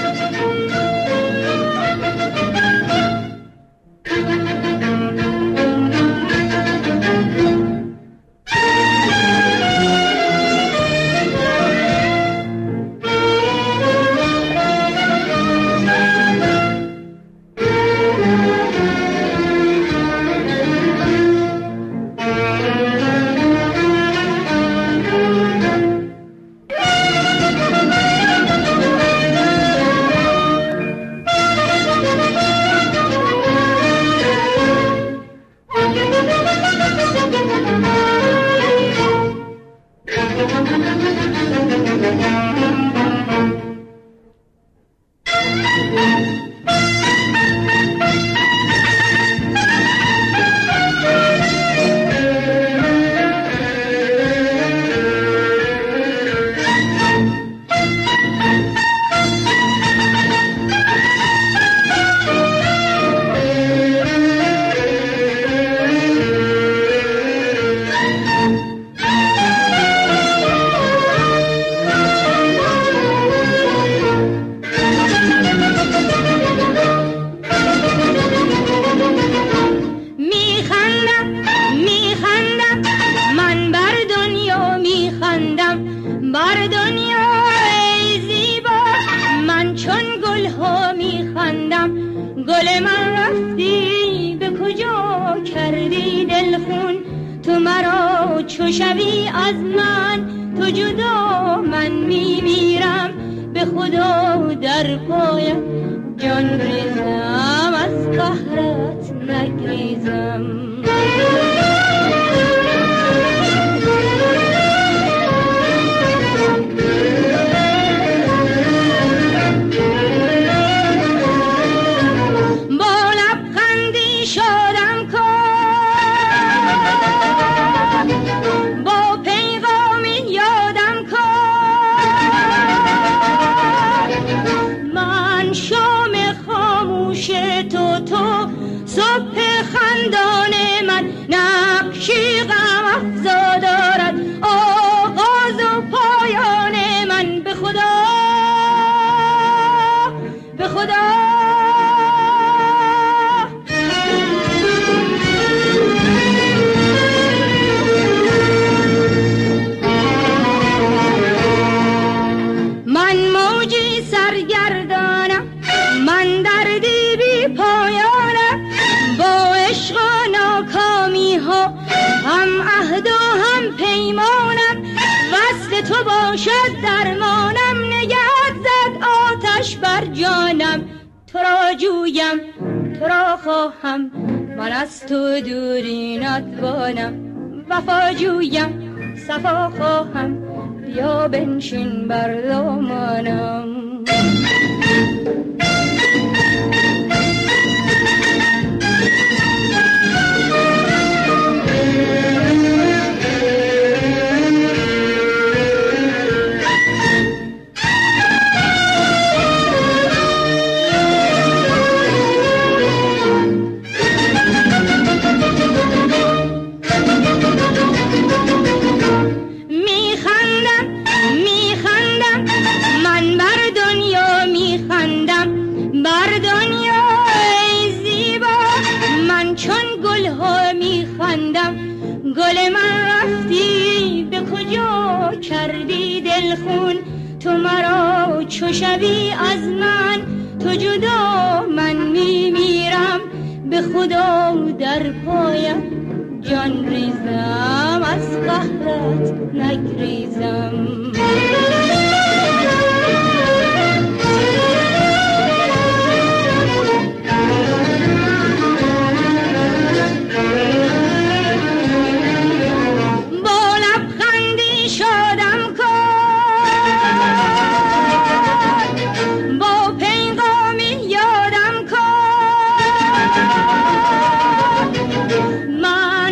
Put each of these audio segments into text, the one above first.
گل من رفتی به کجا کردی دلخون، تو مرا چو شوی از من تو جدا من میمیرم، به خدا در پایت جان ریزم از قهرت نگریزم. صبح خندان من نقشی غم افزا دارد، آغاز و پایان من به خدا به خدا. من موجی سرگردانم، من دردی بی پایانم، با عشق و ناکامی ها هم عهد و هم پیمانم، وصل تو باشد درمانم، نگهت زد آتش بر جانم، تو را جویم تو را خواهم، من از تو دوری نتوانم، وفا جویم صفا خواهم، بیا بنشین بر دامانم. گل من رفتی به کجا کردی دلخون، تو مرا چو شوی از من تو جدا من میمیرم، به خدا در پایت جان ریزم از قهرت نگریزم.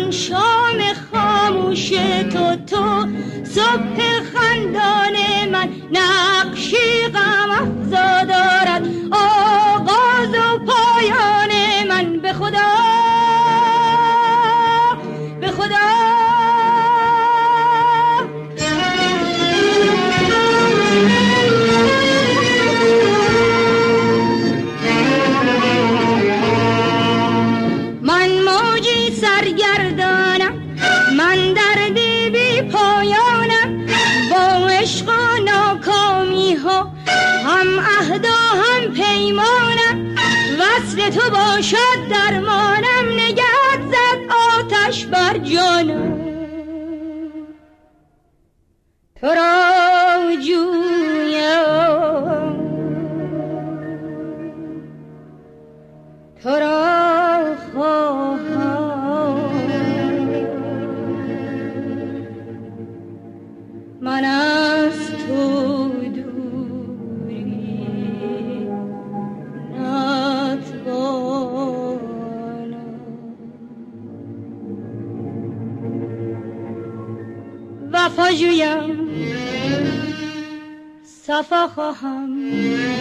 صبح خندان من هم عهد و هم پیمانم، وصل تو باشد درمانم، نگهت زد آتش بر جانم. تو را جویم، تو را خواهم، من از تو دوری نتوانم. وفا جویم، صفا خواهم،